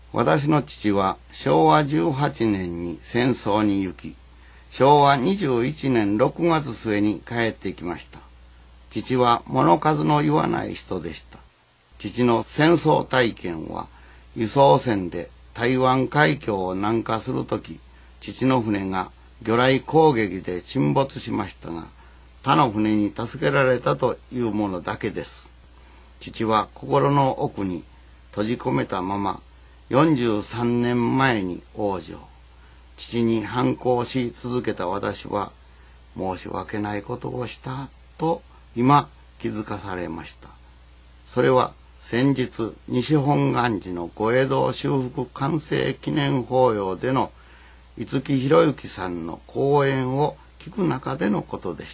私の父は昭和18年に戦争に行き、昭和21年6月末に帰ってきました。父は物数の言わない人でした。父の戦争体験は、輸送船で台湾海峡を南下するとき、父の船が魚雷攻撃で沈没しましたが、他の船に助けられたというものだけです。父は心の奥に閉じ込めたまま、43年前に往生。父に反抗し続けた私は、申し訳ないことをしたと今気づかされました。それは先日西本願寺の御江戸修復完成記念法要での五木ひろゆきさんの講演を聞く中でのことでした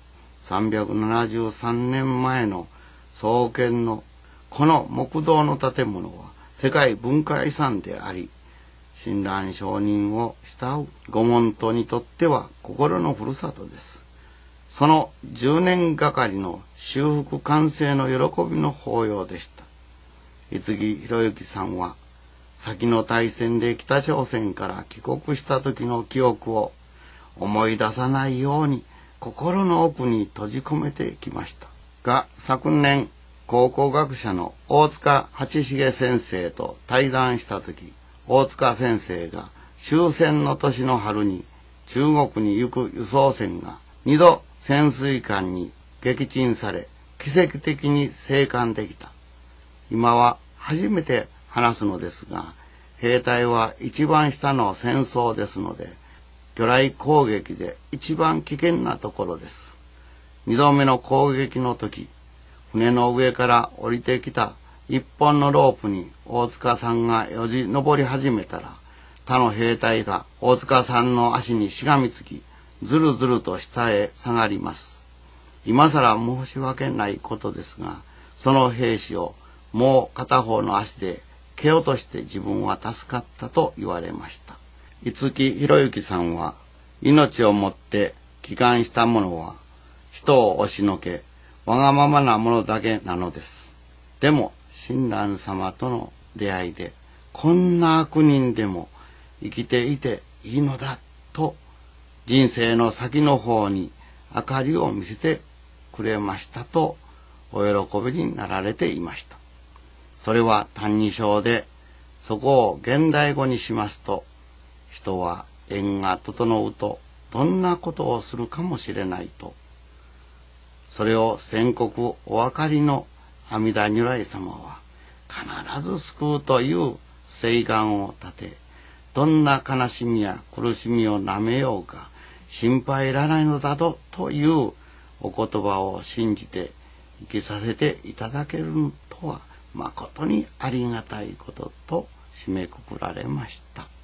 。373年前の創建のこの木造の建物は世界文化遺産であり、親鸞上人を慕う御門徒にとっては心のふるさとです。その10年がかりの修復完成の喜びの法要でした。五木ひろゆきさんは、先の大戦で北朝鮮から帰国した時の記憶を思い出さないように心の奥に閉じ込めてきましたが、昨年考古学者の大塚八重先生と対談した時、大塚先生が終戦の年の春に中国に行く輸送船が2度潜水艦に撃沈され、奇跡的に生還できた。今は初めて話すのですが、兵隊は一番下の戦争ですので、魚雷攻撃で一番危険なところです。2度目の攻撃の時、船の上から降りてきた一本のロープに大塚さんがよじ登り始めたら、他の兵隊が大塚さんの足にしがみつき、ずるずると下へ下がります。今さら申し訳ないことですが、その兵士をもう片方の足で蹴落として自分は助かったと言われました。五木ひろゆきさんは、命をもって帰還した者は人を押しのけ、わがままなものだけなのです。でも親鸞様との出会いで、こんな悪人でも生きていていいのだと、人生の先の方に明かりを見せてくれましたとお喜びになられていました。それは歎異抄で、そこを現代語にしますと、人は縁が整うとどんなことをするかもしれないと、それを宣告お分かりの阿弥陀如来様は必ず救うという誓願を立て、どんな悲しみや苦しみをなめようか心配いらないのだというお言葉を信じて生きさせていただけるとは誠にありがたいことと締めくくられました。